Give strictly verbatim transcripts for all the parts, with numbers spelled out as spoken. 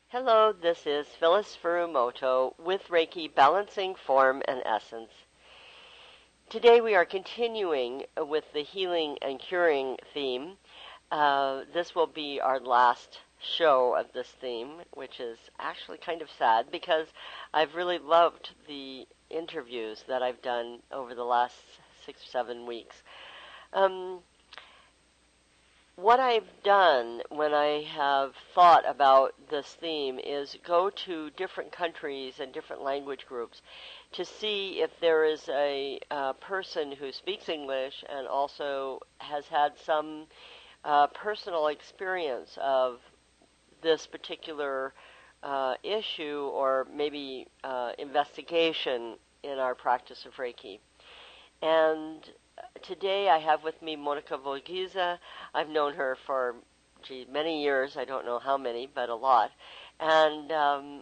Hello, this is Phyllis Furumoto with Reiki Balancing Form and Essence. Today we are continuing with the healing and curing theme. Uh, this will be our last show of this theme, which is actually kind of sad because I've really loved the interviews that I've done over the last six or seven weeks. Um, What I've done when I have thought about this theme is go to different countries and different language groups to see if there is a uh, person who speaks English and also has had some uh, personal experience of this particular uh, issue or maybe uh, investigation in our practice of Reiki. And today I have with me Monica Volgiza. I've known her for, gee, many years. I don't know how many, but a lot. And um,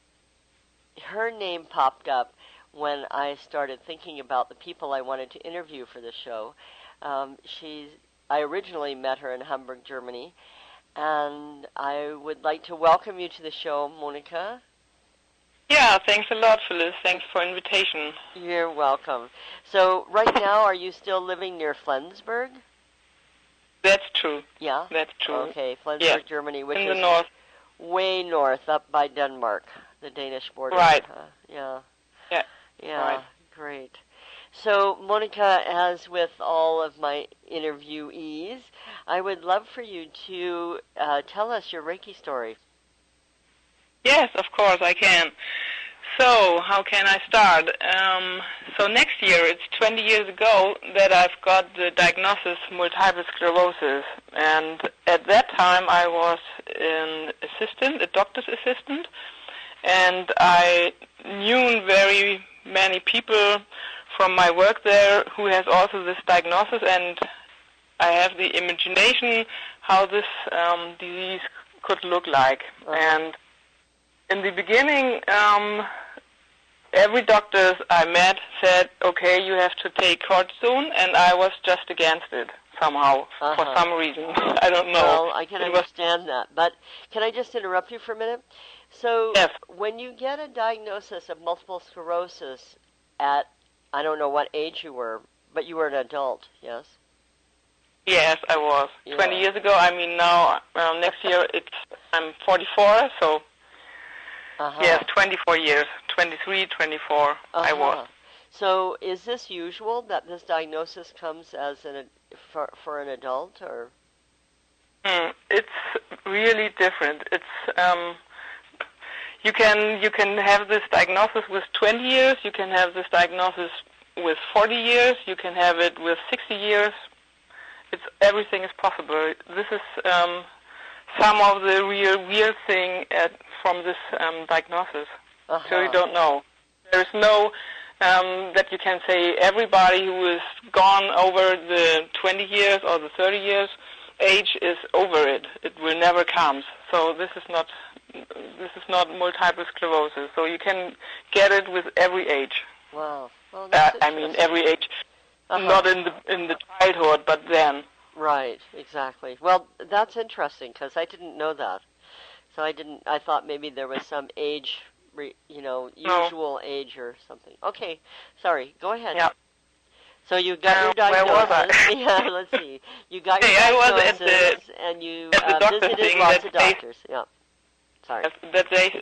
her name popped up when I started thinking about the people I wanted to interview for the show. Um, she's, I originally met her in Hamburg, Germany. And I would like to welcome you to the show, Monica. Yeah, thanks a lot, Phyllis. Thanks for the invitation. You're welcome. So right now, are you still living near Flensburg? That's true. Yeah? That's true. Okay, Flensburg, yeah. Germany, which in is the north. way north, up by Denmark, the Danish border. Right. Uh, yeah. Yeah. Yeah, right. Great. So, Monica, as with all of my interviewees, I would love for you to uh, tell us your Reiki story. Yes, of course I can. So, how can I start? Um, so next year, it's twenty years ago that I've got the diagnosis multiple sclerosis. And at that time, I was an assistant, a doctor's assistant. And I knew very many people from my work there who has also this diagnosis. And I have the imagination how this um, disease could look like. Uh-huh. And in the beginning, um, every doctor I met said, okay, you have to take cortisone, and I was just against it somehow, uh-huh. for some reason. I don't know. Well, I can it understand was... that, but can I just interrupt you for a minute? So yes. When you get a diagnosis of multiple sclerosis at, I don't know what age you were, but you were an adult, yes? Yes, I was. Yeah. twenty years ago, I mean now, well, next year it's I'm forty-four, so... Uh-huh. Yes, twenty-four years, twenty-three, twenty-four, uh-huh. I was. So is this usual that this diagnosis comes as an for, for an adult, or? Mm, it's really different. It's um, you can you can have this diagnosis with twenty years, you can have this diagnosis with forty years, you can have it with sixty years. It's everything is possible. This is um, some of the real weird thing at. From this um, diagnosis. Uh-huh. So you don't know. There's no, um, that you can say everybody who is gone over the twenty years or the thirty years age is over it. It will never come. So this is not, this is not multiple sclerosis. So you can get it with every age. Wow. Well, uh, I mean every age. Uh-huh. Not in the, in the childhood, but then. Right, exactly. Well, that's interesting because I didn't know that. So I didn't. I thought maybe there was some age, you know, usual no. age or something. Okay, sorry. Go ahead. Yeah. So you got uh, your diagnosis. Where was I? Yeah. Let's see. You got your hey, diagnosis, I was at the, and you at the uh, visited lots of doctors. They, yeah. Sorry. That they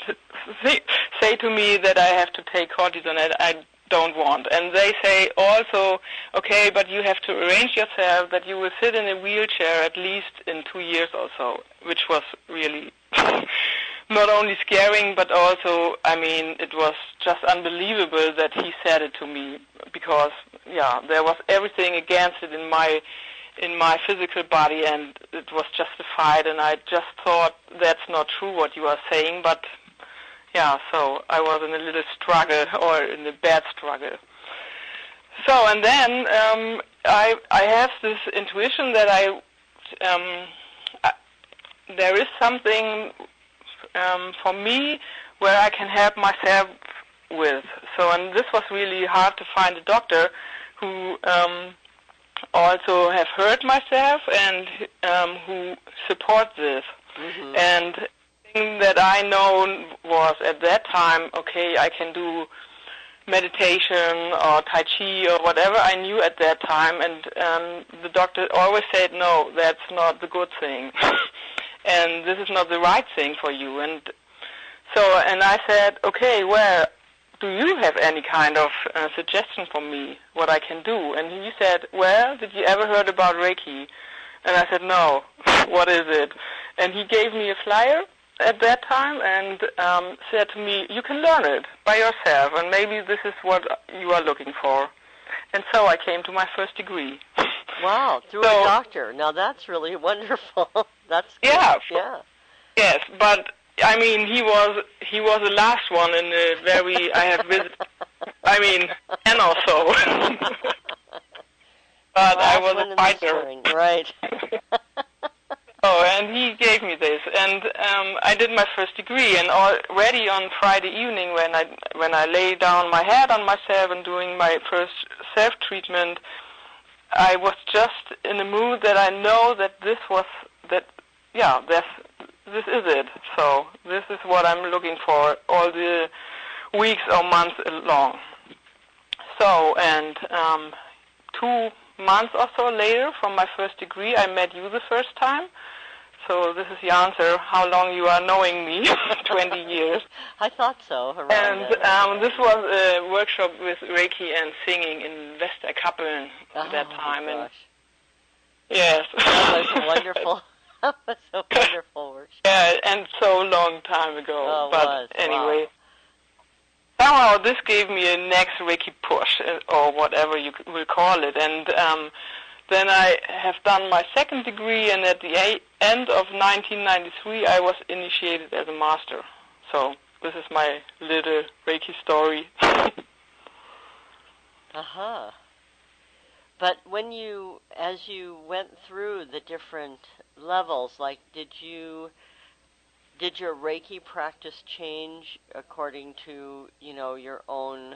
say to me that I have to take cortisone. And I don't want, and they say also, okay, but you have to arrange yourself that you will sit in a wheelchair at least in two years or so, which was really not only scaring, but also, I mean, it was just unbelievable that he said it to me, because, yeah, there was everything against it in my in my physical body, and it was justified, and I just thought, that's not true what you are saying, but, yeah, so I was in a little struggle, or in a bad struggle. So, and then um, I I have this intuition that I, um, I there is something um, for me where I can help myself with. So, and this was really hard to find a doctor who um, also have heard myself and um, who support this. Mm-hmm. And thing that I know was at that time, okay, I can do meditation or Tai Chi or whatever I knew at that time, and um, the doctor always said, no, that's not the good thing, and this is not the right thing for you. And so, and I said, okay, well, do you have any kind of uh, suggestion for me, what I can do? And he said, well, did you ever heard about Reiki? And I said, no, what is it? And he gave me a flyer at that time and um, said to me, you can learn it by yourself, and maybe this is what you are looking for. And so I came to my first degree. Wow, through so, a doctor. Now that's really wonderful. That's good. Yeah. Yeah. Yes, but I mean, he was he was the last one in a very, I have visited, I mean, and also. But I was a fighter. Right. Oh, and he gave me this, and um, I did my first degree. And already on Friday evening, when I when I lay down my head on myself and doing my first self-treatment, I was just in a mood that I know that this was that. Yeah, this this is it. So this is what I'm looking for all the weeks or months long. So and um, two months or so later, from my first degree, I met you the first time. So this is the answer, how long you are knowing me, twenty years. I thought so. And um, this was a workshop with Reiki and singing in Westerkappeln at oh, that time. Gosh. And yes. That was wonderful. That was a wonderful workshop. Yeah, and so long time ago. Oh, but was. anyway. Wow. Somehow this gave me a next Reiki push, or whatever you will call it. And um, then I have done my second degree, and at the a- end of nineteen ninety-three, I was initiated as a master. So this is my little Reiki story. Uh-huh. But when you, as you went through the different levels, like, did you... Did your Reiki practice change according to, you know, your own,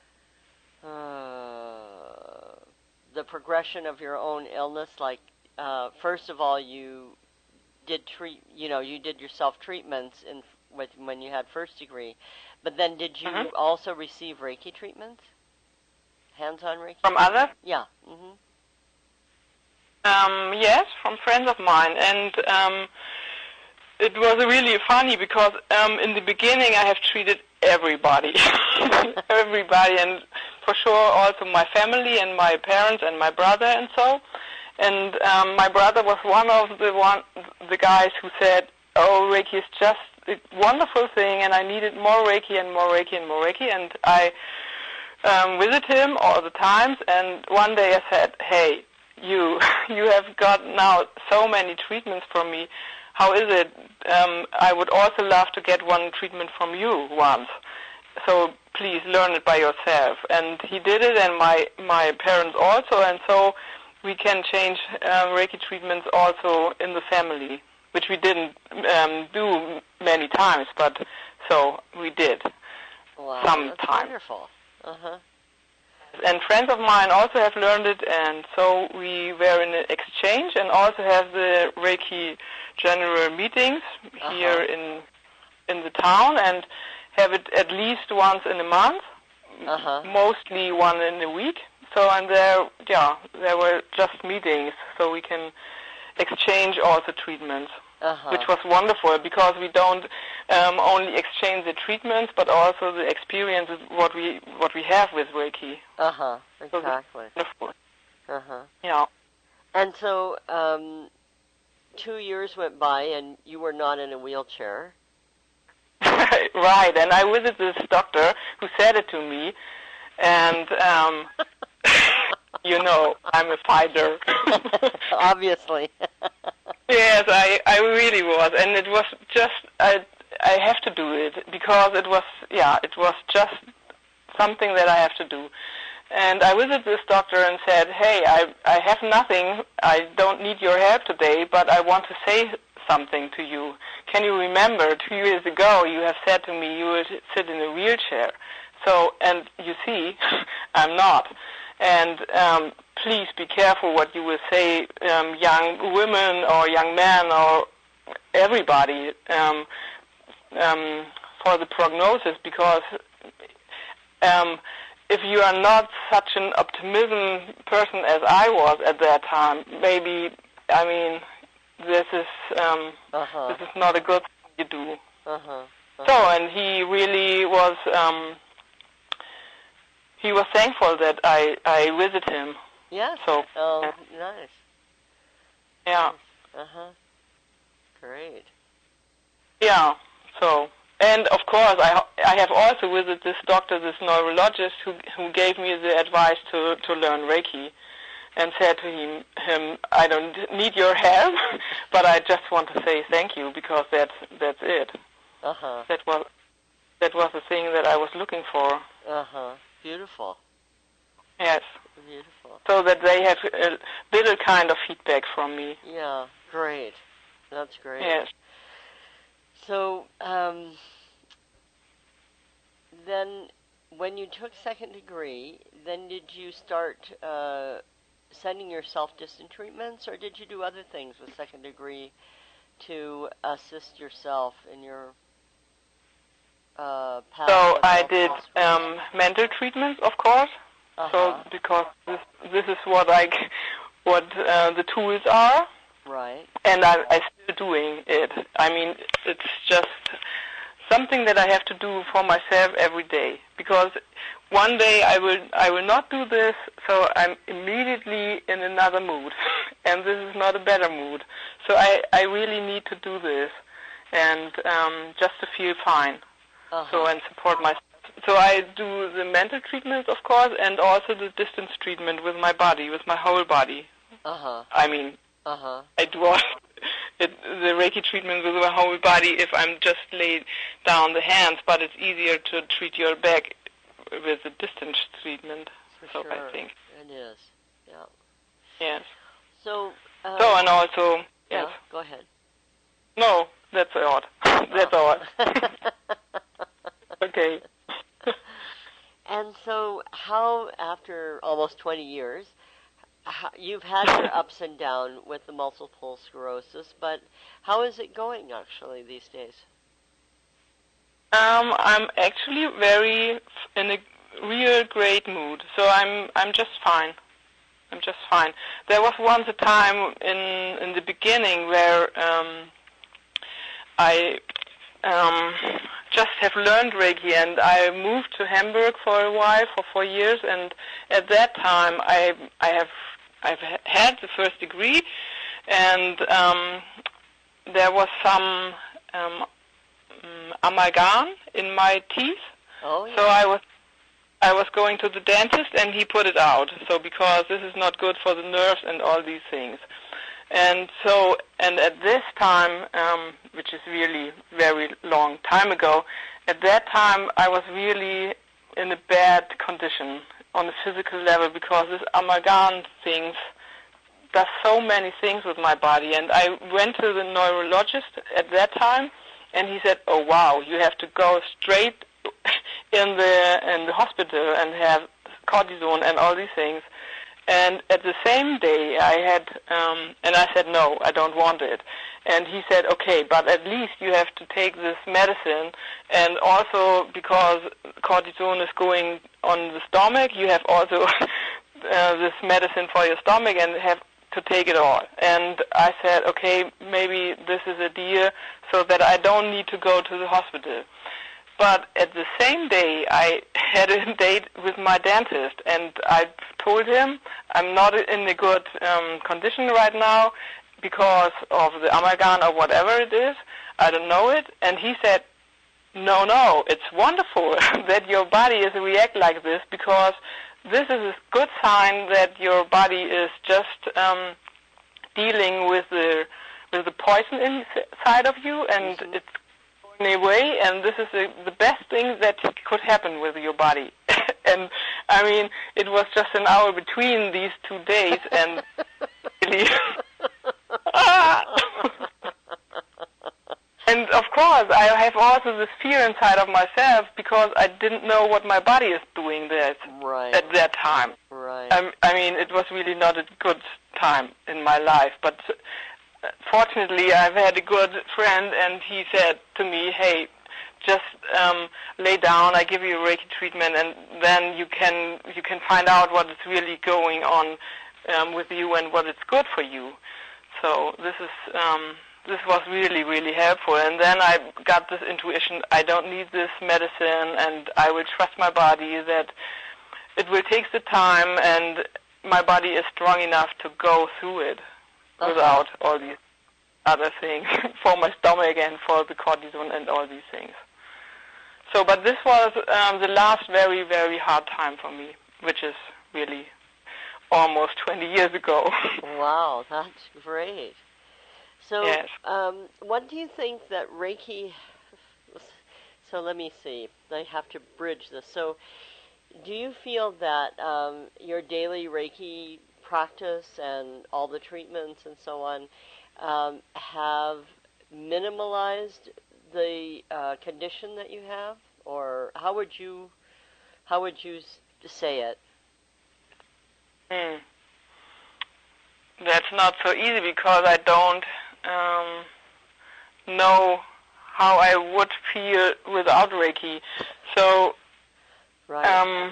uh, the progression of your own illness? Like, uh, first of all, you did treat, you know, you did your self-treatments in, with, when you had first degree, but then did you mm-hmm. also receive Reiki treatments? Hands-on Reiki? From others? Yeah. Mm-hmm. Um, yes, from friends of mine, and, um, it was really funny because um, in the beginning I have treated everybody, everybody, and for sure also my family and my parents and my brother and so. And um, my brother was one of the one the guys who said, "Oh, Reiki is just a wonderful thing, and I needed more Reiki and more Reiki and more Reiki." And I um, visit him all the times. And one day I said, "Hey, you, you have got now so many treatments from me. How is it? Um, I would also love to get one treatment from you once. So please learn it by yourself." And he did it, and my, my parents also, and so we can change uh, Reiki treatments also in the family, which we didn't um, do many times, but so we did. Wow, sometimes. That's wonderful. Uh-huh. And friends of mine also have learned it, and so we were in an exchange and also have the Reiki general meetings uh-huh. here in in the town, and have it at least once in a month, uh-huh. mostly one in a week. So, and there, yeah, there were just meetings, so we can exchange also treatments, uh-huh. which was wonderful because we don't um, only exchange the treatments, but also the experiences what we what we have with Reiki. Uh huh. Exactly. So wonderful. Uh huh. Yeah. And so, um, two years went by, and you were not in a wheelchair. Right, and I visited this doctor who said it to me, and um, you know, I'm a fighter. Obviously. Yes, I, I really was, and it was just I I have to do it because it was yeah it was just something that I have to do. And I visited this doctor and said, "Hey, I I have nothing. I don't need your help today, but I want to say something to you. Can you remember two years ago you have said to me you would sit in a wheelchair? So, and you see, I'm not. And um, please be careful what you will say, um, young women or young men or everybody, um, um, for the prognosis, because um, if you are not such an optimism person as I was at that time, maybe, I mean, this is um, uh-huh. this is not a good thing you do. Uh-huh. Uh-huh. So, and he really was um, he was thankful that I I visit him. Yes. So. Oh, yeah. nice. Yeah. Uh huh. Great. Yeah. So. And of course, I I have also visited this doctor, this neurologist, who who gave me the advice to to learn Reiki, and said to him, him I don't need your help, but I just want to say thank you, because that's that's it. Uh huh. That was that was the thing that I was looking for. Uh huh. Beautiful. Yes. Beautiful. So that they have a little kind of feedback from me. Yeah. Great. That's great. Yes. So, um, then when you took second degree, then did you start uh, sending yourself distant treatments, or did you do other things with second degree to assist yourself in your uh, path? So I did um, mental treatments, of course. Uh-huh. So because this, this is what I, what uh, the tools are. Right. And I, I'm still doing it. I mean, it's just something that I have to do for myself every day. Because one day I will I will not do this, so I'm immediately in another mood. And this is not a better mood. So I, I really need to do this, and um, just to feel fine. Uh-huh. So and support myself. So I do the mental treatments, of course, and also the distance treatment with my body, with my whole body. Uh-huh. I mean... Uh-huh. I do all it, the Reiki treatment with my whole body if I'm just laid down the hands, but it's easier to treat your back with the distance treatment. For so sure. I think it is. Yeah. Yes. So. Uh, so and also yeah, yes. Go ahead. No, that's all. That's oh. all. Okay. And so, how after almost twenty years? You've had your ups and downs with the multiple sclerosis, but how is it going actually these days? Um, I'm actually very in a real great mood, so I'm I'm just fine. I'm just fine. There was once a time in in the beginning where um, I um, just have learned Reiki, and I moved to Hamburg for a while, for four years, and at that time I I have I've had the first degree, and um, there was some um, um, amalgam in my teeth. Oh, yeah. So I was I was going to the dentist, and he put it out. So because this is not good for the nerves and all these things, and so and at this time, um, which is really very long time ago, at that time I was really in a bad condition on a physical level, because this amalgam things does so many things with my body. And I went to the neurologist at that time, and he said, "Oh wow, you have to go straight in the in the hospital and have cortisone and all these things." And at the same day, I had, um, and I said, "No, I don't want it." And he said, "Okay, but at least you have to take this medicine, and also because cortisone is going on the stomach, you have also uh, this medicine for your stomach, and have to take it all." And I said, "Okay, maybe this is a deal, so that I don't need to go to the hospital." But at the same day, I had a date with my dentist, and I told him I'm not in a good um, condition right now because of the amalgam or whatever it is. I don't know it. And he said, no, no, it's wonderful that your body is react like this, because this is a good sign that your body is just um, dealing with the with the poison inside of you, and mm-hmm. it's away, and this is a, the best thing that could happen with your body. And I mean, it was just an hour between these two days, and really, and of course, I have also this fear inside of myself, because I didn't know what my body is doing there right. at that time. Right. I, I mean, it was really not a good time in my life, but fortunately, I've had a good friend, and he said to me, "Hey, just um, lay down. I give you a Reiki treatment, and then you can you can find out what is really going on um, with you and what is good for you. So this is um, this was really really helpful. And then I got this intuition: I don't need this medicine, and I will trust my body that it will take the time, and my body is strong enough to go through it uh-huh. without all these other things for my stomach and for the cortisone and all these things. So, but this was um, the last very, very hard time for me, which is really almost twenty years ago. Wow, that's great. So, yes. um, what do you think that Reiki, so let me see, I have to bridge this. So, do you feel that um, your daily Reiki practice and all the treatments and so on um, have minimalized the uh, condition that you have, or how would you how would you say it? Hmm. That's not so easy because I don't um, know how I would feel without Reiki. So, right. um,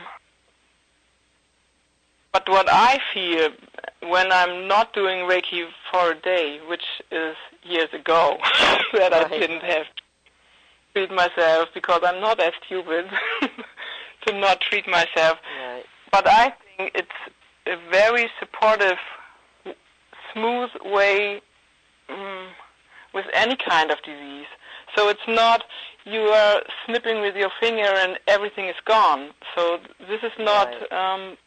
but what I feel when I'm not doing Reiki for a day, which is years ago, that right. I didn't have to treat myself because I'm not as stupid to not treat myself. Right. But I think it's a very supportive, smooth way um, with any kind of disease. So it's not you are snipping with your finger and everything is gone. So this is not right. um,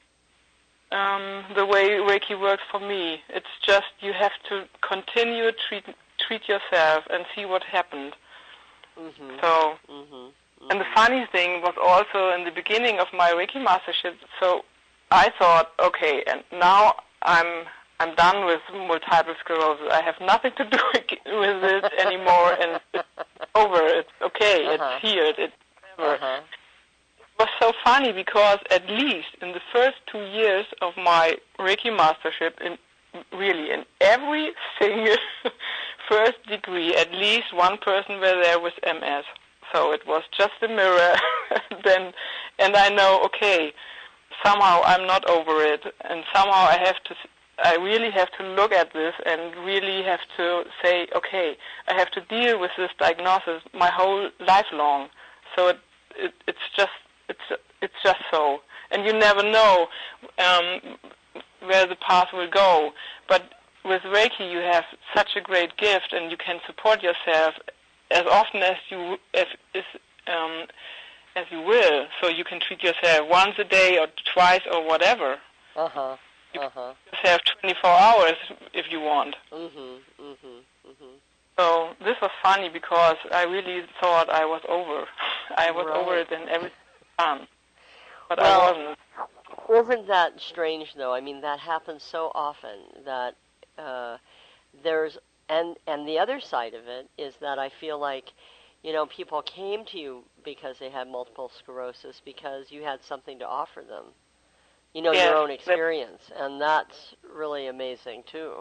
um, the way Reiki works for me. It's just you have to continue treat treat yourself and see what happened. Mm-hmm. So, mm-hmm. Mm-hmm. and the funny thing was also in the beginning of my Reiki mastership. So I thought, okay, and now I'm I'm done with multiple sclerosis. I have nothing to do with it anymore, and it's over. It's okay. Uh-huh. It's healed. It's whatever. Uh-huh. It was so funny because at least in the first two years of my Reiki mastership, in really in every single first degree, at least one person were there with M S. So it was just a mirror. then, and I know, okay, somehow I'm not over it, and somehow I have to. I really have to look at this and really have to say, okay, I have to deal with this diagnosis my whole life long. So it, it it's just it's it's just so, and you never know um, where the path will go. But with Reiki, you have such a great gift, and you can support yourself as often as you as, as um, as you will. So you can treat yourself once a day or twice or whatever. Uh huh. You uh-huh. can have twenty-four hours if you want. Mhm. Mhm. Mhm. So this was funny because I really thought I was over. I was right. over it and everything was done. But well, I wasn't. Isn't that strange, though? I mean, that happens so often that uh, there's and and the other side of it is that I feel like, you know, people came to you because they had multiple sclerosis because you had something to offer them. You know, yes, your own experience, and that's really amazing, too.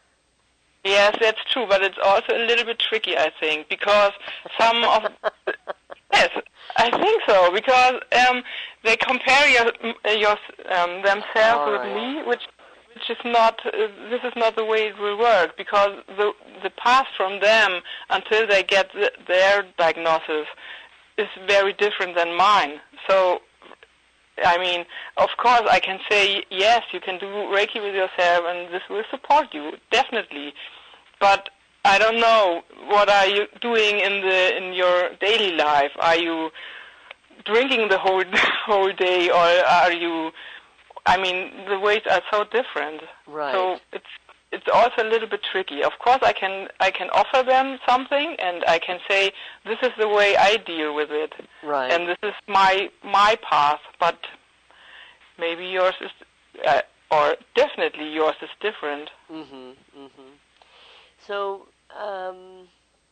Yes, that's true, but it's also a little bit tricky, I think, because some of... yes, I think so, because um, they compare your, your, um, themselves All with right. me, which which is not... Uh, this is not the way it will work, because the, the path from them until they get the, their diagnosis is very different than mine. So... I mean, of course, I can say, yes, you can do Reiki with yourself, and this will support you, definitely. But I don't know, what are you doing in the in your daily life? Are you drinking the whole whole day, or are you? I mean, the ways are so different. Right. So it's it's also a little bit tricky. Of course, I can I can offer them something, and I can say this is the way I deal with it, right. and this is my my path. But maybe yours is, uh, or definitely yours is different. Mhm. Mhm. So um,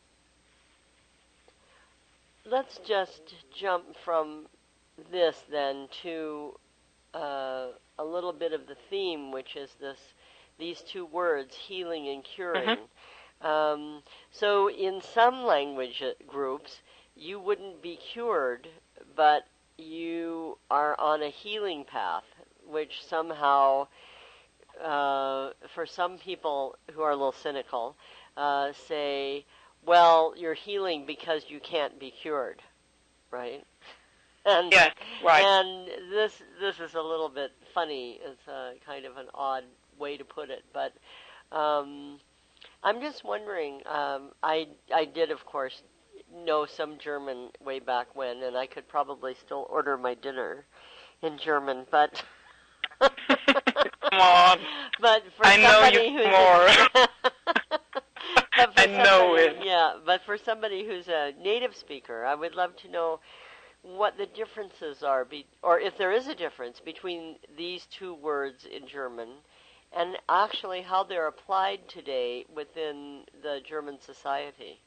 let's just jump from this then to uh, a little bit of the theme, which is this. These two words, healing and curing. Mm-hmm. Um, so in some language groups, you wouldn't be cured, but you are on a healing path, which somehow, uh, for some people who are a little cynical, uh, say, well, you're healing because you can't be cured, right? And, yes, right. And this this is a little bit funny. It's a kind of an odd way to put it, but um, I'm just wondering. Um, I I did, of course, know some German way back when, and I could probably still order my dinner in German, but come on. But for I know somebody you who's more. but for I know somebody, it. Yeah, but for somebody who's a native speaker, I would love to know what the differences are, be, or if there is a difference between these two words in German, and actually how they're applied today within the German society.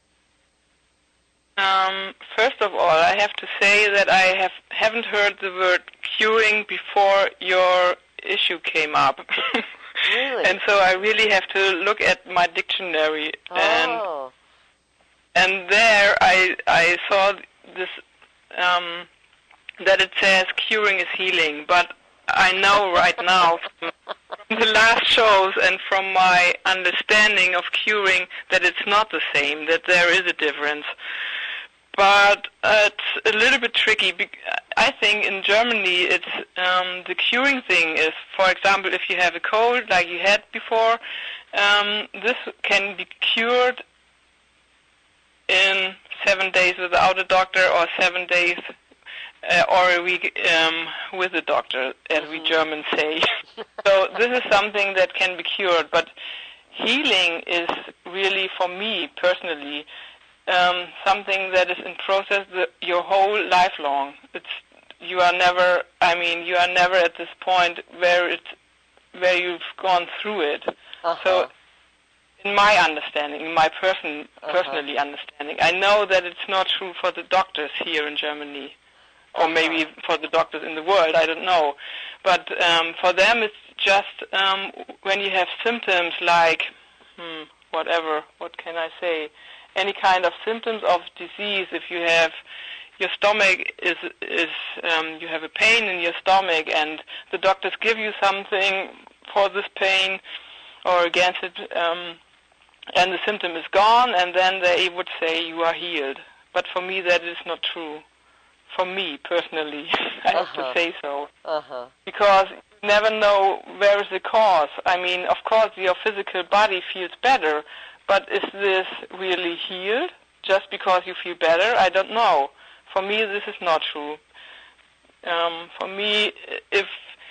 Um, first of all, I have to say that I have haven't heard the word curing before your issue came up. Really? And so I really have to look at my dictionary, Oh. and and there I I saw this. Um, that it says curing is healing, but I know right now from the last shows and from my understanding of curing that it's not the same, that there is a difference. But uh, it's a little bit tricky. I think in Germany it's um, the curing thing is, for example, if you have a cold like you had before, um, this can be cured in seven days without a doctor, or seven days uh, or a week um, with a doctor, as mm-hmm. we Germans say. So this is something that can be cured, but healing is really, for me personally, um, something that is in process the, your whole life long. It's you are never. I mean, you are never at this point where it's where you've gone through it. Uh-huh. So. In my understanding, in my person, uh-huh. personally understanding, I know that it's not true for the doctors here in Germany, or uh-huh. maybe for the doctors in the world, I don't know. But um, for them, it's just um, when you have symptoms like, hmm, whatever, what can I say, any kind of symptoms of disease. If you have your stomach is is um, you have a pain in your stomach, and the doctors give you something for this pain or against it. Um, And the symptom is gone, and then they would say you are healed. But for me, that is not true. For me, personally, I have uh-huh. to say so. Uh-huh. Because you never know where is the cause. I mean, of course, your physical body feels better, but is this really healed just because you feel better? I don't know. For me, this is not true. Um, for me, if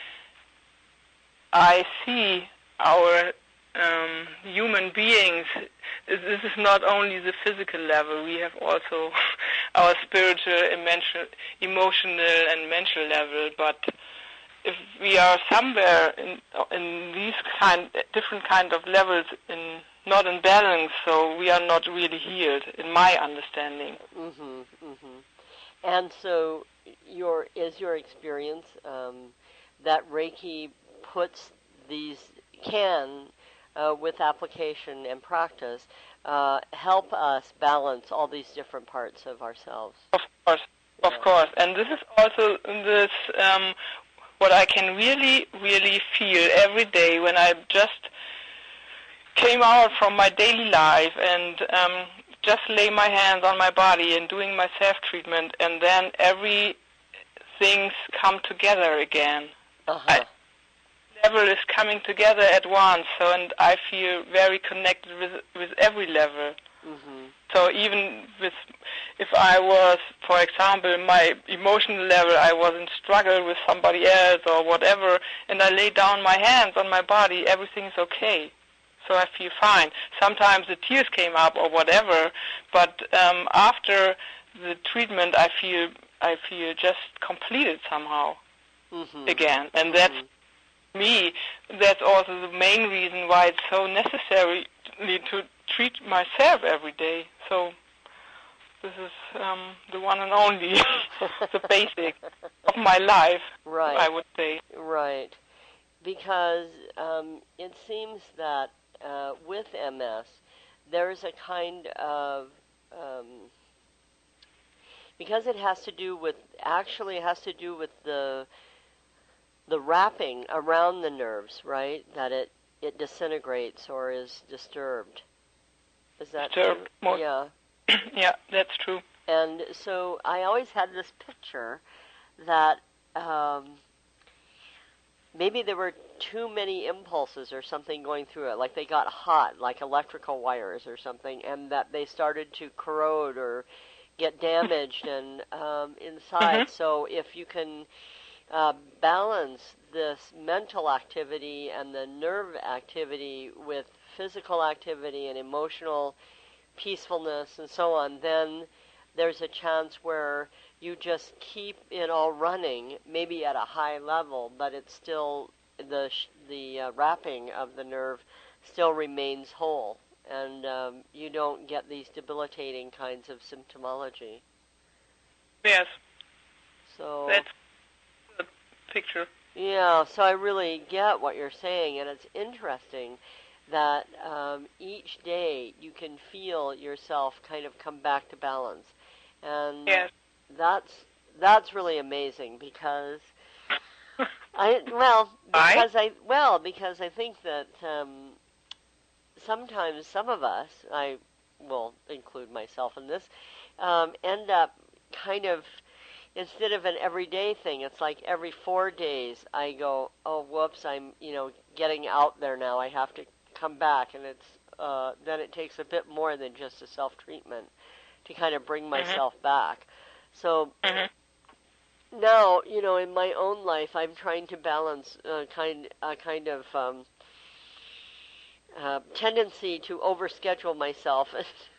I see our Um, human beings, this is not only the physical level, we have also our spiritual, emotional and mental level, but if we are somewhere in, in these kind, different kind of levels in, not in balance, so we are not really healed, in my understanding. Mm-hmm, mm-hmm. And so your is your experience um, that Reiki puts these, can, Uh, with application and practice, uh, help us balance all these different parts of ourselves. Of course, yeah. of course. And this is also this um, what I can really, really feel every day when I just came out from my daily life and um, just lay my hands on my body and doing my self-treatment, and then everything's come together again. Uh-huh. I, level is coming together at once, so and I feel very connected with with every level. Mm-hmm. So even with, if I was, for example, my emotional level, I was in struggle with somebody else or whatever, and I lay down my hands on my body, everything is okay. So I feel fine. Sometimes the tears came up or whatever, but um, after the treatment, I feel I feel just completed somehow mm-hmm. again, and that's. Mm-hmm. Me, that's also the main reason why it's so necessary to treat myself every day. So this is um, the one and only, the basic of my life, right. I would say. Right. Because um, it seems that uh, with M S, there's a kind of um, because it has to do with, actually it has to do with the the wrapping around the nerves, right? That it, it disintegrates or is disturbed. Is that disturbed true? more? Yeah. Yeah, that's true. And so I always had this picture that um, maybe there were too many impulses or something going through it, like they got hot, like electrical wires or something, and that they started to corrode or get damaged and um, inside. Mm-hmm. So if you can uh, balance this mental activity and the nerve activity with physical activity and emotional peacefulness and so on, then there's a chance where you just keep it all running, maybe at a high level, but it's still, the the uh, wrapping of the nerve still remains whole, and um, you don't get these debilitating kinds of symptomology. Yes. So that's the picture. Yeah, so I really get what you're saying, and it's interesting that um, each day you can feel yourself kind of come back to balance. And yes. that's that's really amazing because I well because I well because I think that um, sometimes some of us, I will include myself in this, um, end up kind of, instead of an everyday thing, it's like every four days I go, oh whoops, I'm you know getting out there now. I have to come back, and it's uh, then it takes a bit more than just a self-treatment to kind of bring myself mm-hmm. back. So mm-hmm. now, you know, in my own life, I'm trying to balance uh, kind a kind of um, uh, tendency to overschedule myself,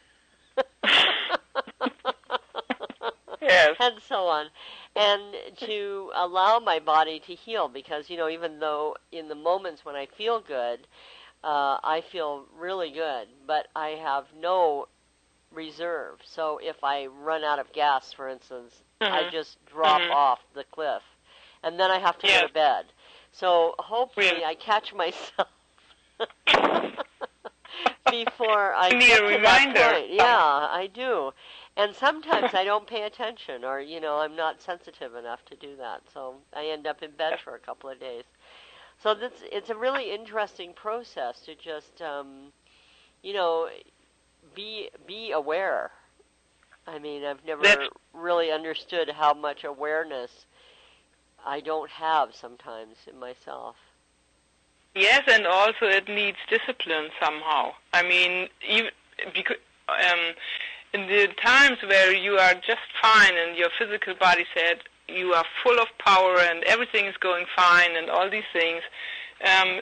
yes. and so on, and to allow my body to heal. Because you know, even though in the moments when I feel good, uh, I feel really good, but I have no reserve. So if I run out of gas, for instance, mm-hmm. I just drop mm-hmm. off the cliff, and then I have to yes. go to bed. So hopefully really? I catch myself before I you get need a to reminder. that point. Yeah, I do. And sometimes I don't pay attention, or you know, I'm not sensitive enough to do that. So I end up in bed for a couple of days. So that's, it's a really interesting process to just, um, you know, be be aware. I mean, I've never That's, really understood how much awareness I don't have sometimes in myself. Yes, and also it needs discipline somehow. I mean, even because um, in the times where you are just fine and your physical body said you are full of power and everything is going fine and all these things, um,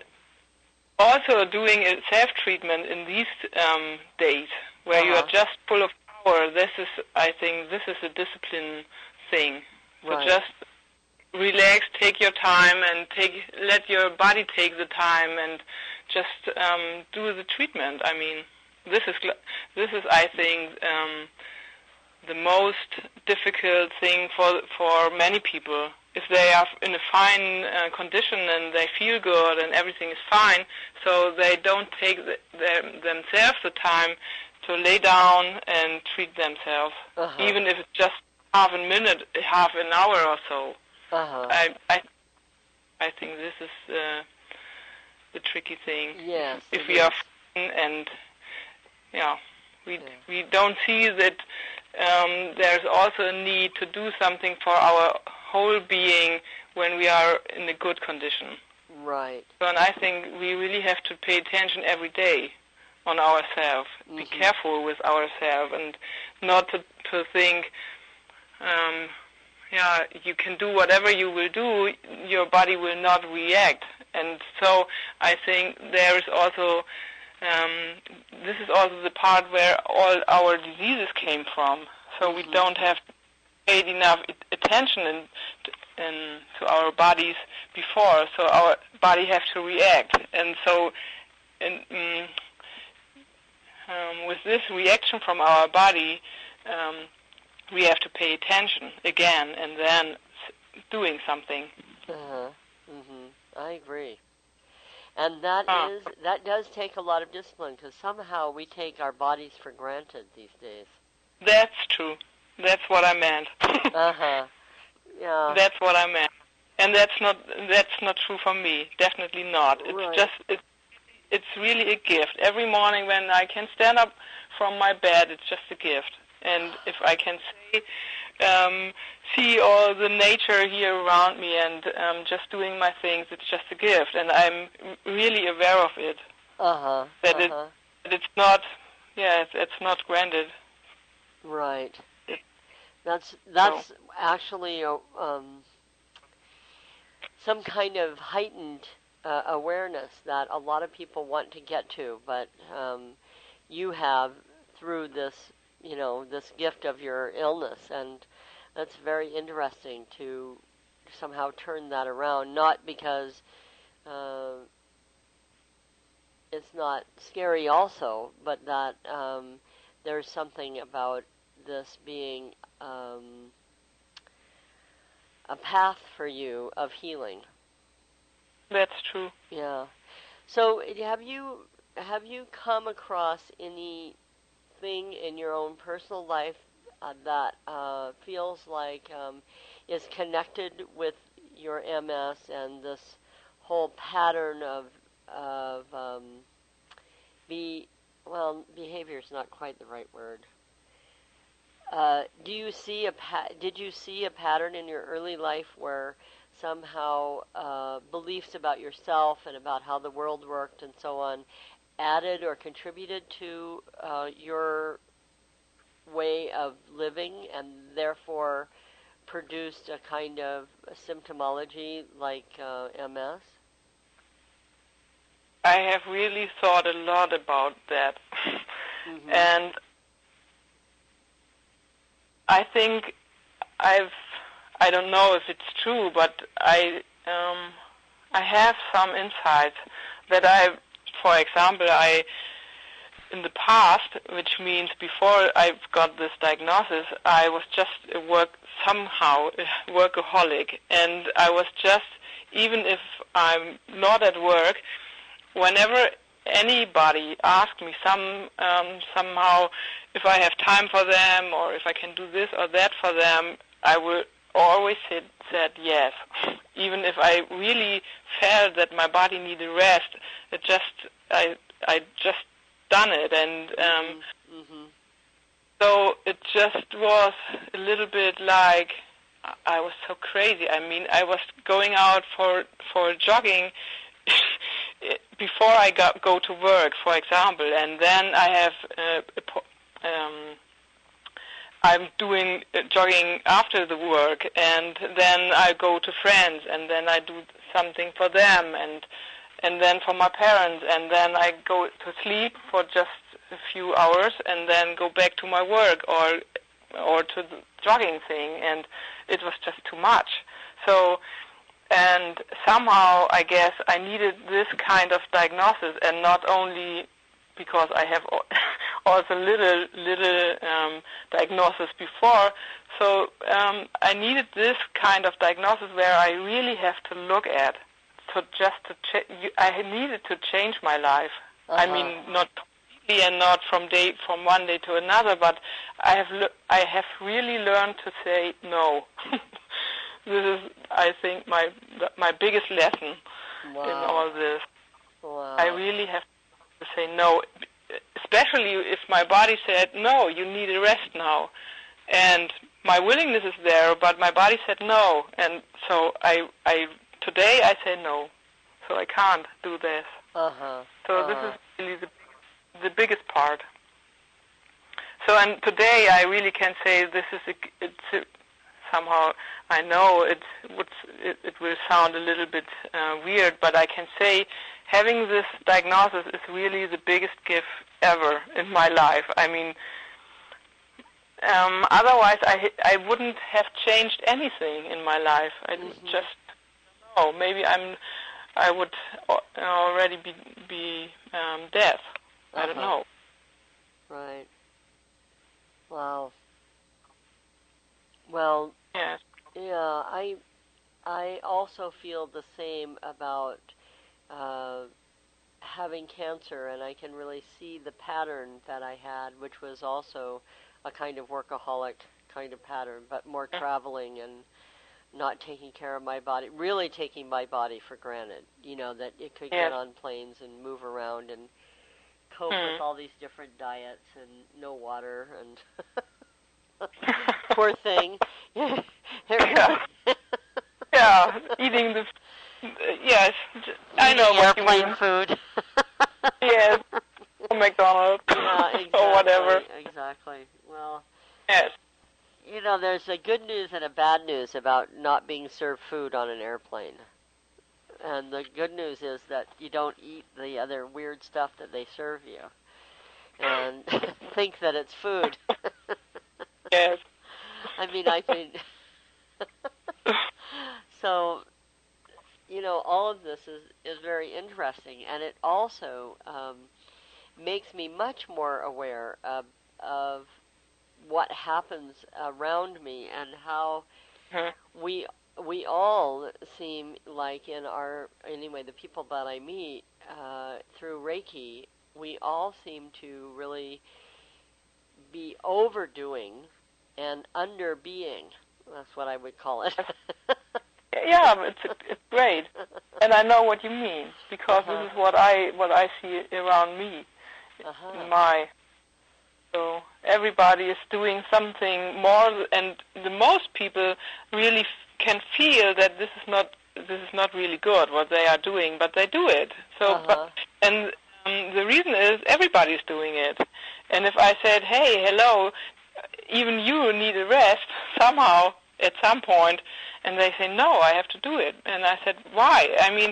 also doing a self-treatment in these um, days where uh-huh. you are just full of power, this is, I think, this is a discipline thing. So right. just relax, take your time, and take let your body take the time, and just um, do the treatment. I mean, this is this is, I think, um, the most difficult thing for for many people. If they are in a fine uh, condition and they feel good and everything is fine, so they don't take the, their, themselves the time to lay down and treat themselves, uh-huh. even if it's just half a minute, half an hour or so. Uh-huh. I, I, I think this is uh, the tricky thing. Yes. If we are fine and yeah, we yeah. we don't see that um, there's also a need to do something for our whole being when we are in a good condition. Right. So, and I think we really have to pay attention every day on ourselves. Mm-hmm. Be careful with ourselves and not to to think. Um, Yeah, you can do whatever you will do, your body will not react. And so I think there is also, um, this is also the part where all our diseases came from. So we mm-hmm. don't have paid enough attention in, in, to our bodies before, so our body has to react. And so in, um, um, with this reaction from our body, um, we have to pay attention again and then doing something. Uh-huh. Mm-hmm. I agree. And that uh. is that does take a lot of discipline, because somehow we take our bodies for granted these days. That's true. That's what I meant. Uh-huh. Yeah. That's what I meant. And that's not that's not true for me. Definitely not. It's Right. just it, it's really a gift. Every morning when I can stand up from my bed, it's just a gift. And if I can say, um, see all the nature here around me and um, just doing my things, it's just a gift. And I'm really aware of it. Uh-huh. That uh-huh. it that it's not, yeah, it's, it's not granted. Right. That's that's actually a, um, some kind of heightened uh, awareness that a lot of people want to get to, but um, you have through this, you know, this gift of your illness, and that's very interesting to somehow turn that around. Not because uh, it's not scary, also, but that um, there's something about this being um, a path for you of healing. That's true. Yeah. So have you have you come across anything in your own personal life uh, that uh, feels like um, is connected with your M S and this whole pattern of of um, be well behavior is not quite the right word. Uh, do you see a pa- did you see a pattern in your early life where somehow uh, beliefs about yourself and about how the world worked and so on added or contributed to uh, your way of living and therefore produced a kind of symptomology like uh, M S? I have really thought a lot about that. Mm-hmm. And I think I've, I don't know if it's true, but I um, I have some insights that I, for example, I, in the past, which means before I got this diagnosis, I was just a work, somehow a workaholic, and I was just, even if I'm not at work, whenever anybody asked me some um, somehow if I have time for them or if I can do this or that for them, I would always said, said yes. Even if I really felt that my body needed rest, it just I I just done it, and um, mm-hmm. so it just was a little bit like I was so crazy. I mean, I was going out for for jogging before I got, go to work, for example, and then I have uh, a, um, I'm doing uh, jogging after the work, and then I go to friends, and then I do something for them, and and then for my parents, and then I go to sleep for just a few hours, and then go back to my work or or to the jogging thing, and it was just too much. So. And somehow, I guess, I needed this kind of diagnosis, and not only because I have also little little um, diagnosis before. So um, I needed this kind of diagnosis where I really have to look at, to just to ch- I needed to change my life. Uh-huh. I mean, not completely and not from day from one day to another, but I have le- I have really learned to say no. This is, I think, my my biggest lesson Wow. in all this. Wow. I really have to say no, especially if my body said, no, you need a rest now. And my willingness is there, but my body said no. And so I, I today I say no. So I can't do this. Uh-huh. So uh-huh. this is really the, the biggest part. So and today I really can say this is a, it's a, somehow, I know it would it, it will sound a little bit uh, weird, but I can say having this diagnosis is really the biggest gift ever in my life. I mean, um, otherwise I I wouldn't have changed anything in my life. I mm-hmm. just know maybe I'm I would already be be um, dead. Uh-huh. I don't know. Right. Wow. Well, yes. yeah, I I also feel the same about uh, having cancer, and I can really see the pattern that I had, which was also a kind of workaholic kind of pattern, but more traveling and not taking care of my body, really taking my body for granted, you know, that it could yes. get on planes and move around and cope mm. with all these different diets and no water and poor thing. yeah. yeah, eating the, uh, yes, I know what you mean. Airplane food. yes, or McDonald's yeah, exactly, or whatever. Exactly. Well, yes. You know, there's a good news and a bad news about not being served food on an airplane. And the good news is that you don't eat the other weird stuff that they serve you and think that it's food. yes. I mean, I think... So, you know, all of this is, is very interesting, and it also um, makes me much more aware of, of what happens around me and how mm-hmm. we we all seem like in our, anyway, the people that I meet uh, through Reiki, we all seem to really be overdoing and under-being. That's what I would call it. yeah, it's it's great, and I know what you mean, because uh-huh. this is what I what I see around me, uh-huh. in my. So everybody is doing something more, and the most people really f- can feel that this is not this is not really good what they are doing, but they do it. So, uh-huh. but, and um, the reason is everybody's doing it. And if I said, "Hey, hello, even you need a rest somehow at some point," and they say, "No, I have to do it," and I said, "Why?" I mean.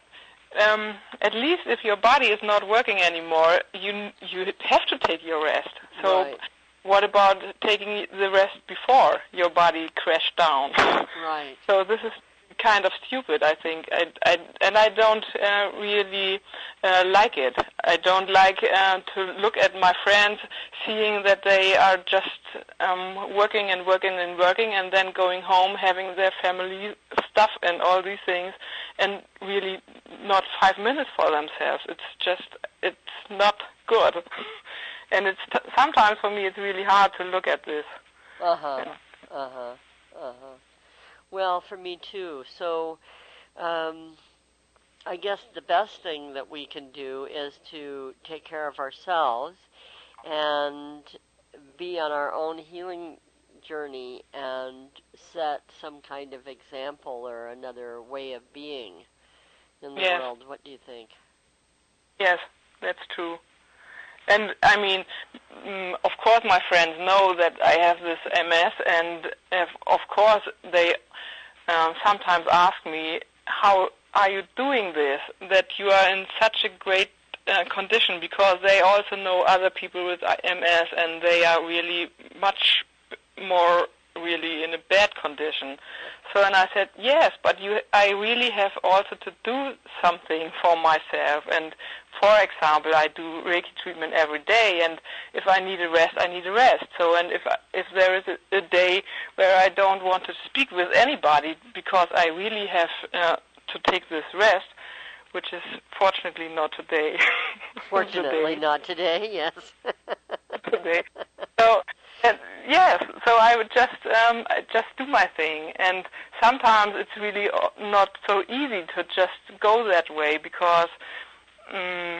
Um, at least if your body is not working anymore, you you have to take your rest. So right. What about taking the rest before your body crashed down? Right. So this is kind of stupid, I think, I, I, and I don't uh, really uh, like it. I don't like uh, to look at my friends seeing that they are just um, working and working and working and then going home, having their family stuff and all these things, and really not five minutes for themselves. It's just, it's not good. And it's t- sometimes for me it's really hard to look at this. Uh-huh, Yeah. uh-huh, uh-huh. Well, for me too. So um, I guess the best thing that we can do is to take care of ourselves and be on our own healing journey and set some kind of example or another way of being in the Yes. world. What do you think? Yes, that's true. And, I mean, mm, of course my friends know that I have this M S, and if, of course they um, sometimes ask me, how are you doing this, that you are in such a great uh, condition, because they also know other people with M S, and they are really much more really in a bad condition. So, and I said, yes, but you, I really have also to do something for myself. And, for example, I do Reiki treatment every day, and if I need a rest, I need a rest. So, and if I, if there is a, a day where I don't want to speak with anybody because I really have uh, to take this rest, which is fortunately not today. Fortunately today. not today, yes. today. So, and yes, so I would just um, just do my thing, and sometimes it's really not so easy to just go that way, because um,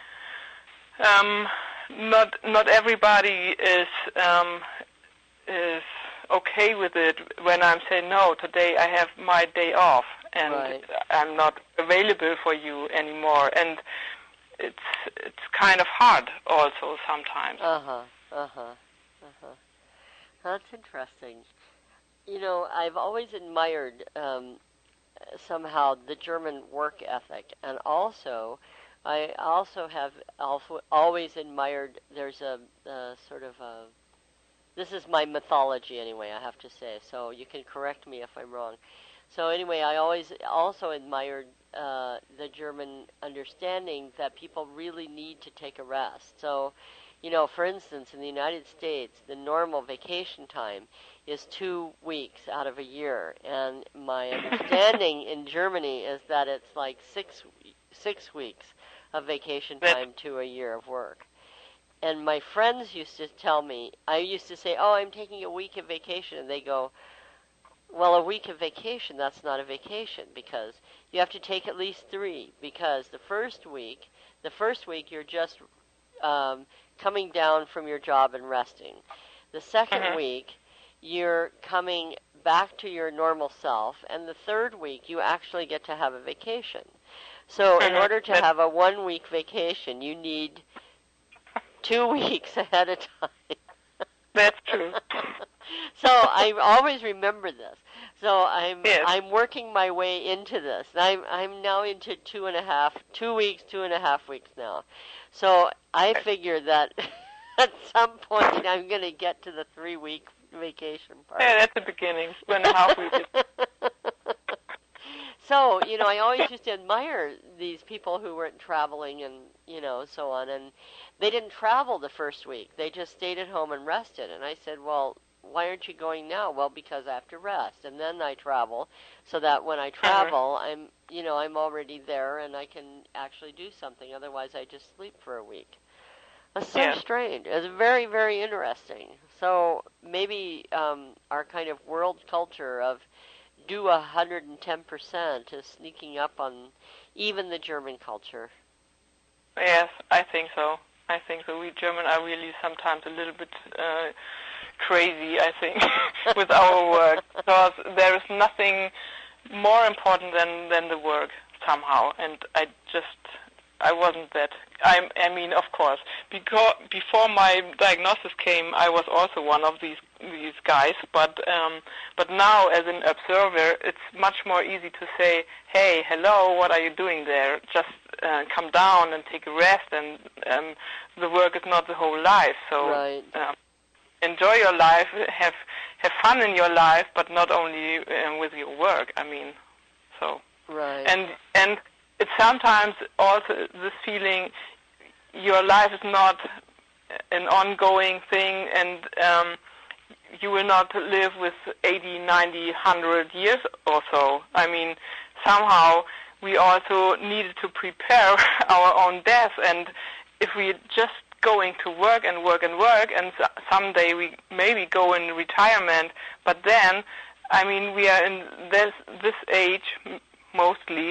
um, not not everybody is um, is okay with it when I'm saying, no, today I have my day off, and right. I'm not available for you anymore, and it's it's kind of hard also sometimes. Uh huh. Uh huh. Uh-huh. That's interesting. You know, I've always admired um, somehow the German work ethic, and also I also have also always admired, there's a, a sort of a, this is my mythology anyway, I have to say, so you can correct me if I'm wrong. So anyway, I always also admired uh, the German understanding that people really need to take a rest. So, you know, for instance, in the United States, the normal vacation time is two weeks out of a year, and my understanding in Germany is that it's like six six weeks of vacation time to a year of work. And my friends used to tell me, I used to say, oh, I'm taking a week of vacation. And they go, well, a week of vacation, that's not a vacation, because you have to take at least three. Because the first week, the first week you're just um, coming down from your job and resting. The second mm-hmm. week, you're coming back to your normal self. And the third week, you actually get to have a vacation. So mm-hmm. in order to have a one-week vacation, you need two weeks ahead of time. That's true. So I always remember this. So I'm yes. I'm working my way into this. I'm I'm now into two and a half, two weeks, two and a half weeks now. So I figure that at some point I'm going to get to the three-week vacation part. Yeah, that's the beginning. Two and a half weeks. So, you know, I always used to admire these people who weren't traveling and, you know, so on. And they didn't travel the first week. They just stayed at home and rested. And I said, well, why aren't you going now? Well, because I have to rest. And then I travel so that when I travel, uh-huh. I'm, you know, I'm already there and I can actually do something. Otherwise, I just sleep for a week. That's so yeah. strange. It's very, very interesting. So maybe um, our kind of world culture of do one hundred ten percent is sneaking up on even the German culture. Yes, I think so. I think so. We German are really sometimes a little bit uh, crazy, I think, with our work, because there is nothing more important than, than the work somehow. And I just, I wasn't that. I, I mean, of course, because before my diagnosis came, I was also one of these these guys. But um, but now, as an observer, it's much more easy to say, "Hey, hello, what are you doing there? Just uh, come down and take a rest." And um, the work is not the whole life. So right. um, enjoy your life, have have fun in your life, but not only um, with your work. I mean, so right. And and. It's sometimes also this feeling your life is not an ongoing thing, and um, you will not live with eighty, ninety, one hundred years or so. I mean, somehow we also needed to prepare our own death, and if we just going to work and work and work, and someday we maybe go in retirement, but then, I mean, we are in this, this age mostly,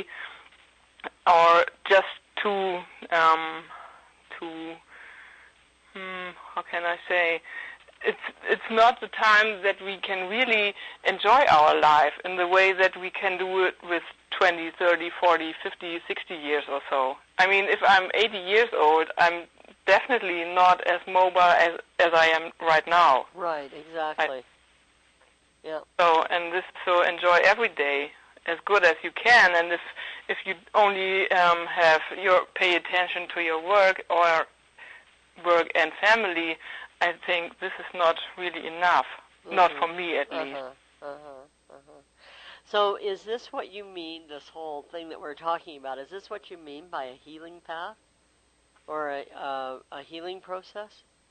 or just to, um, to, hmm, how can I say, it's it's not the time that we can really enjoy our life in the way that we can do it with twenty, thirty, forty, fifty, sixty years or so. I mean, if I'm eighty years old, I'm definitely not as mobile as, as I am right now. Right, exactly. I, yeah. So, and this, so enjoy every day as good as you can, and if if you only um, have your pay attention to your work or work and family, I think this is not really enough. Mm-hmm. Not for me, at uh-huh, least. Uh-huh, uh-huh. So is this what you mean, this whole thing that we're talking about, is this what you mean by a healing path? Or a, uh, a healing process?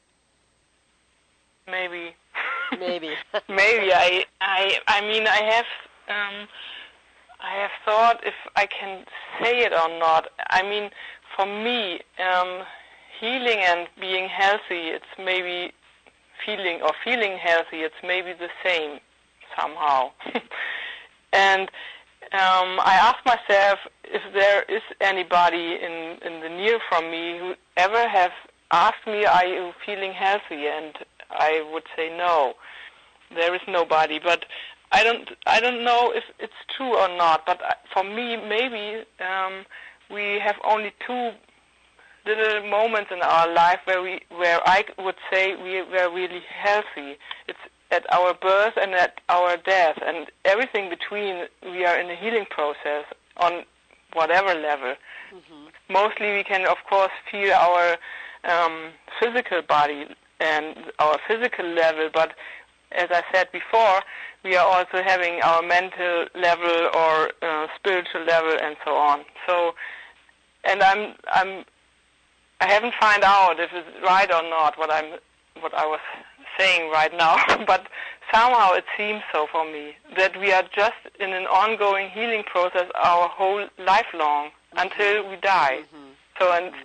Maybe. Maybe. Maybe. I, I, I mean, I have... Um, I have thought if I can say it or not. I mean, for me, um, healing and being healthy, it's maybe feeling, or feeling healthy, it's maybe the same somehow. And um, I ask myself if there is anybody in, in the near from me who ever have asked me, are you feeling healthy? And I would say no, there is nobody. But I don't I don't know if it's true or not, but for me, maybe um, we have only two little moments in our life where we where I would say we were really healthy. It's at our birth and at our death, and everything between, we are in a healing process on whatever level. Mm-hmm. Mostly we can, of course, feel our um, physical body and our physical level, but as I said before, we are also having our mental level or uh, spiritual level and so on. So, and I'm, I'm, I haven't found out if it's right or not what I'm, what I was saying right now, but somehow it seems so for me that we are just in an ongoing healing process our whole life long, mm-hmm. until we die. Mm-hmm. So, and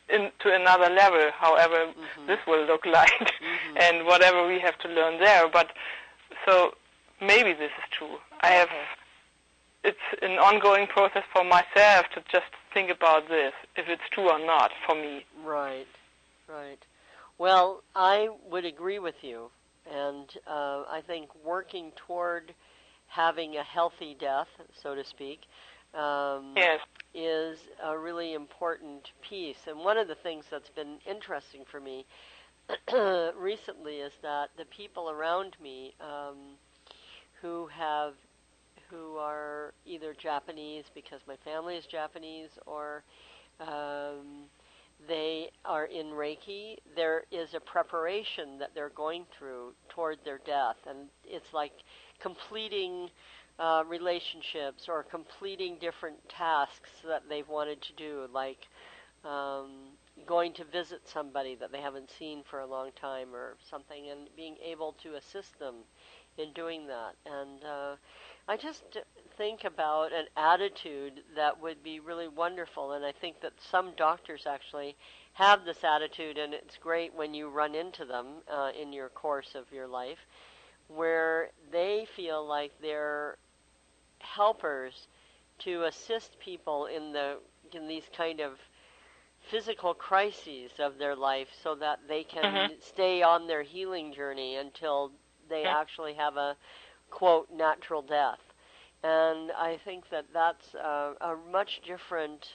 in, to another level, however mm-hmm. this will look like, mm-hmm. and whatever we have to learn there. But so maybe this is true. I have. Okay. It's an ongoing process for myself to just think about this, if it's true or not for me. Right, right. Well, I would agree with you, and uh, I think working toward having a healthy death, so to speak, um, yes. is a really important piece. And one of the things that's been interesting for me recently is that the people around me um, who have who are either Japanese because my family is Japanese, or um, they are in Reiki, there is a preparation that they're going through toward their death. And it's like completing uh, relationships or completing different tasks that they've wanted to do, like um, going to visit somebody that they haven't seen for a long time or something, and being able to assist them in doing that. And uh, I just think about an attitude that would be really wonderful, and I think that some doctors actually have this attitude, and it's great when you run into them uh, in your course of your life, where they feel like they're helpers to assist people in the in these kind of physical crises of their life, so that they can mm-hmm. stay on their healing journey until they mm-hmm. actually have a, quote, natural death. And I think that that's uh, a much different,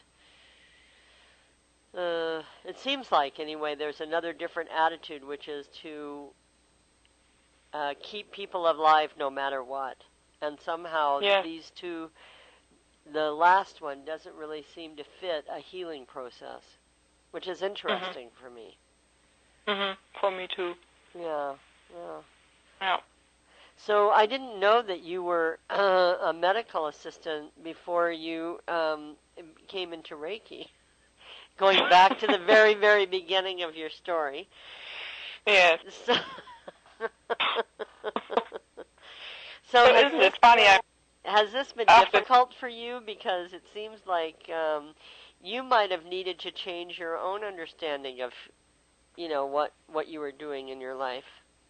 uh, it seems like anyway, there's another different attitude, which is to uh, keep people alive no matter what. And somehow yeah. these two, the last one doesn't really seem to fit a healing process, which is interesting mm-hmm. for me. Mm-hmm. For me too. Yeah, yeah. Yeah. So I didn't know that you were uh, a medical assistant before you um, came into Reiki. Going back to the very, very beginning of your story. Yes. So, so, so isn't it funny? I, has this been after, difficult for you? Because it seems like um, you might have needed to change your own understanding of, you know, what, what you were doing in your life.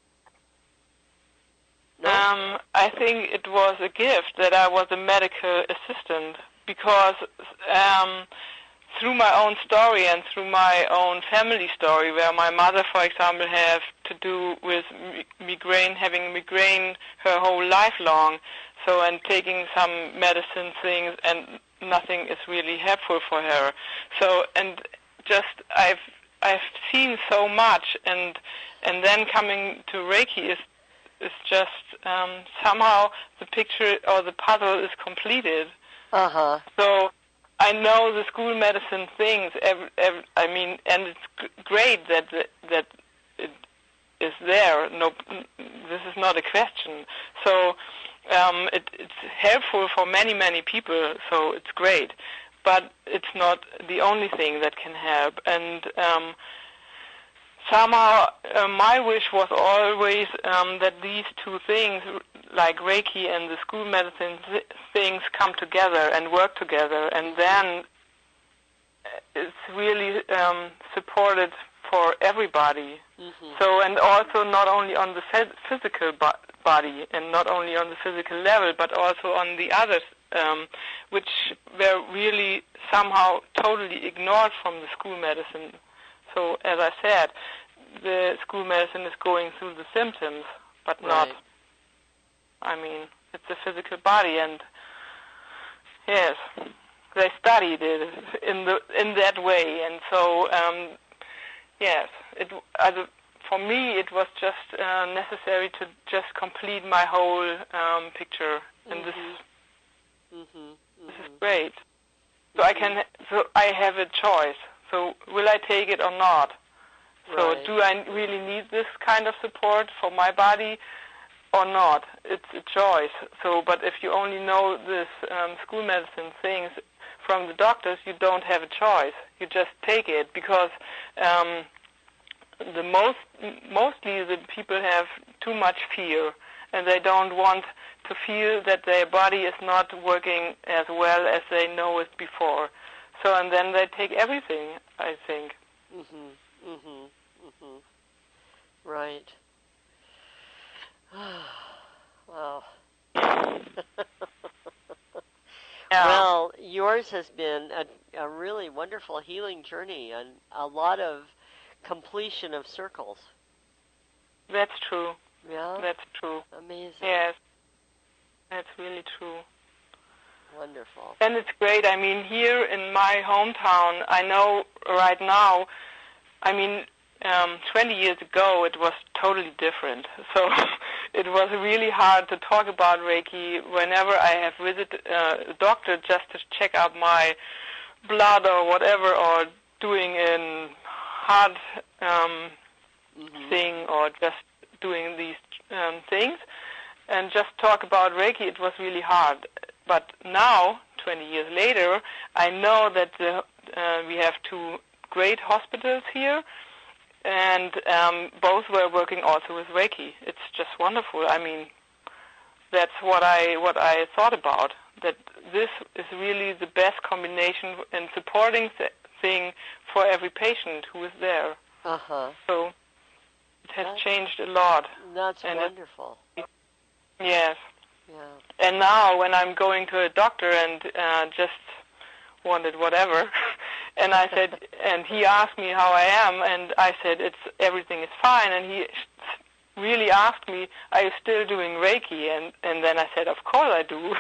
No? Um, I think it was a gift that I was a medical assistant, because um, through my own story and through my own family story, where my mother, for example, had to do with migraine, having migraine her whole life long, so and taking some medicine things, and nothing is really helpful for her. So and just I've I've seen so much, and and then coming to Reiki is. It's just um, somehow the picture or the puzzle is completed. Uh-huh. So I know the school medicine things. Every, every, I mean, and it's g- great that the, that it is there. No, this is not a question. So um, it, it's helpful for many, many people. So it's great, but it's not the only thing that can help. And um, Somehow, uh, my wish was always um, that these two things, like Reiki and the school medicine th- things, come together and work together, and then it's really um, supported for everybody. Mm-hmm. So, and also not only on the phys- physical bo- body, and not only on the physical level, but also on the others, um, which were really somehow totally ignored from the school medicine. So, as I said, the school medicine is going through the symptoms, but right. not, I mean, it's the physical body, and yes, they studied it in the in that way, and so, um, yes, it, as a, for me, it was just uh, necessary to just complete my whole um, picture, and mm-hmm. this, mm-hmm. Mm-hmm. this is great. So I can, so I have a choice. So will I take it or not? So right. do I really need this kind of support for my body or not? It's a choice. So, but if you only know this um, school medicine things from the doctors, you don't have a choice. You just take it, because um, the most mostly the people have too much fear, and they don't want to feel that their body is not working as well as they know it before. So, and then they take everything, I think. Mhm. Mhm. Mhm. Right. Wow. Yeah, Well, yours has been a, a really wonderful healing journey and a lot of completion of circles. that's true. Yeah? That's true. Amazing. Yes, that's really true. Wonderful. And it's great. I mean, here in my hometown, I know right now, I mean, um, twenty years ago, it was totally different. So it was really hard to talk about Reiki whenever I have visited uh, a doctor just to check out my blood or whatever, or doing a heart um, Mm-hmm. thing, or just doing these um, things, and just talk about Reiki. It was really hard. But now, twenty years later, I know that the, uh, we have two great hospitals here, and um, both were working also with Reiki. It's just wonderful. I mean, that's what I what I thought about, that this is really the best combination and supporting th- thing for every patient who is there. Uh-huh. So it has That's, changed a lot. That's and wonderful. It, yes. Yeah. And now when I'm going to a doctor and uh, just wanted whatever, and I said, and he asked me how I am, and I said it's everything is fine, and he really asked me, are you still doing Reiki? And and then I said, of course I do.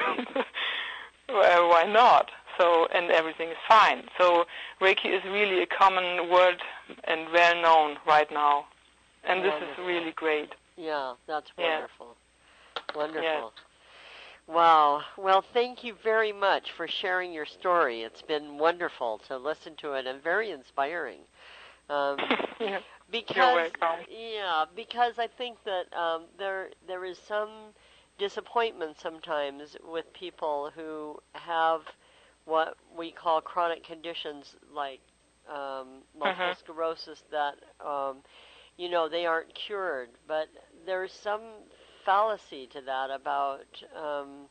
Well, why not? So, and everything is fine. So Reiki is really a common word and well known right now, and this Wonderful. is really great. Yeah, that's Yeah. wonderful. Wonderful. Yeah. Wow. Well, thank you very much for sharing your story. It's been wonderful to listen to it and very inspiring. Um, Yeah. because You're welcome. yeah, because I think that um, there there is some disappointment sometimes with people who have what we call chronic conditions like um, multiple Mhm. sclerosis that um, you know they aren't cured, but there's some fallacy to that about um,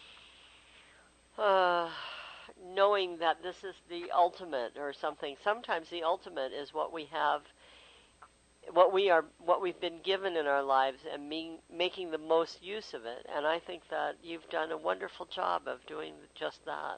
uh, knowing that this is the ultimate or something. Sometimes the ultimate is what we have, what we are, what we've been given in our lives, and mean, making the most use of it. And I think that you've done a wonderful job of doing just that.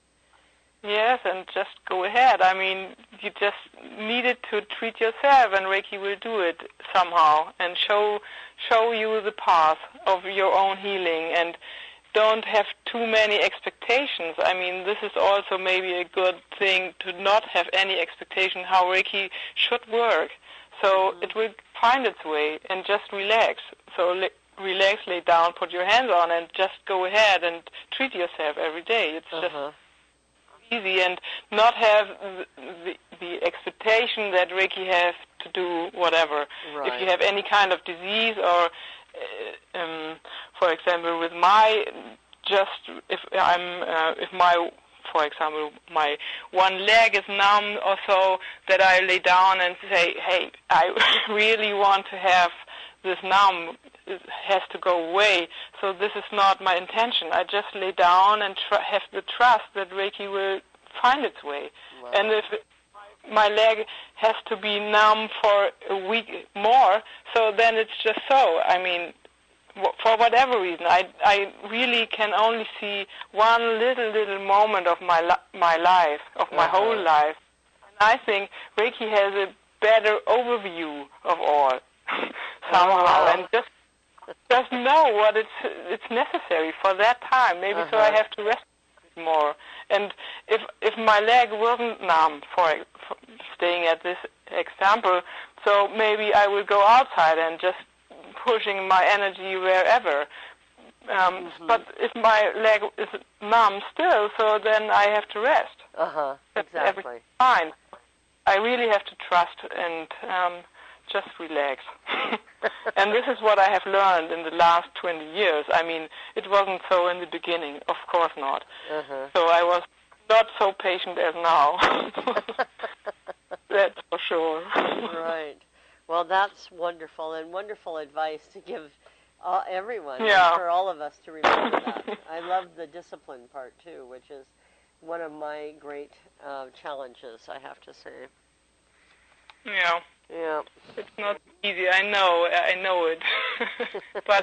Yes, and just go ahead. I mean, you just needed to treat yourself, and Reiki will do it somehow and show show you the path of your own healing. And don't have too many expectations. I mean, this is also maybe a good thing to not have any expectation how Reiki should work. So Mm-hmm. it will find its way, and just relax. So le- relax, lay down, put your hands on, and just go ahead and treat yourself every day. It's Uh-huh. just easy, and not have the, the, the expectation that Reiki has to do whatever. Right. If you have any kind of disease, or uh, um, for example, with my just if I'm uh, if my for example my one leg is numb or so, that I lay down and say, hey, I really want to have this numb. It has to go away. So this is not my intention. I just lay down and tr- have the trust that Reiki will find its way. Wow. And if my leg has to be numb for a week more, so then it's just so. I mean, w- for whatever reason, I I really can only see one little little moment of my li- my life, of my Uh-huh. whole life. And I think Reiki has a better overview of all somehow, Oh, wow. and just just know what it's it's necessary for that time. Maybe so I Uh-huh. have to rest more. And if if my leg wasn't numb, for, for staying at this example, so maybe I will go outside and just pushing my energy wherever. Um, Mm-hmm. But if my leg is numb still, so then I have to rest. Uh-huh. That's Exactly. everything fine. I really have to trust and um, just relax. And this is what I have learned in the last twenty years. I mean, it wasn't so in the beginning, of course not. Uh-huh. So I was not so patient as now. That's for sure. Right. Well, that's wonderful, and wonderful advice to give uh, everyone, Yeah. and for all of us to remember that. I love the discipline part, too, which is one of my great uh, challenges, I have to say. Yeah. Yeah. It's not easy. I know. I know it. But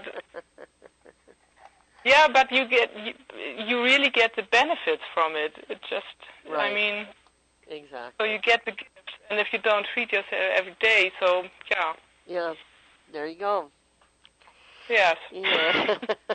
yeah, but you get you, you really get the benefits from it. It just, right. I mean, exactly. So you get the gifts, and if you don't treat yourself every day, so yeah. Yeah. There you go. Yes. Yeah.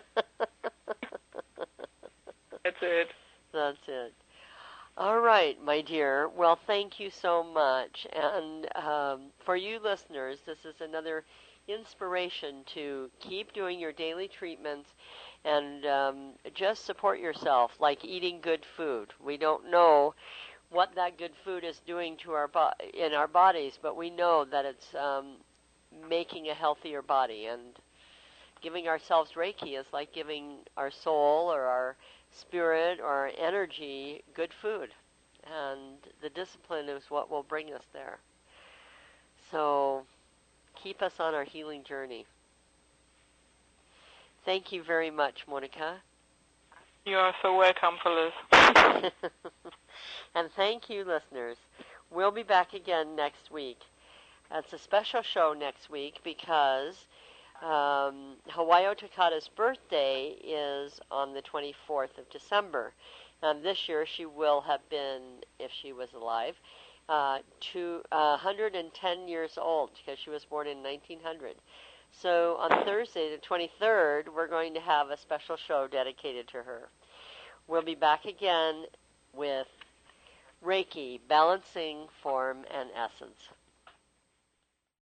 That's it. That's it. All right, my dear. Well, thank you so much. And um, for you listeners, this is another inspiration to keep doing your daily treatments and um, just support yourself, like eating good food. We don't know what that good food is doing to our bo- in our bodies, but we know that it's um, making a healthier body. And giving ourselves Reiki is like giving our soul or our spirit or our energy good food. And the discipline is what will bring us there. So keep us on our healing journey. Thank you very much, Monica. You are so welcome, Phyllis. And thank you, listeners. We'll be back again next week. It's a special show next week because um, Hawayo Takata's birthday is on the twenty-fourth of December. Um, this year she will have been, if she was alive, uh, to uh, one hundred ten years old because she was born in nineteen hundred. So on Thursday, the twenty-third, we're going to have a special show dedicated to her. We'll be back again with Reiki, balancing form and essence.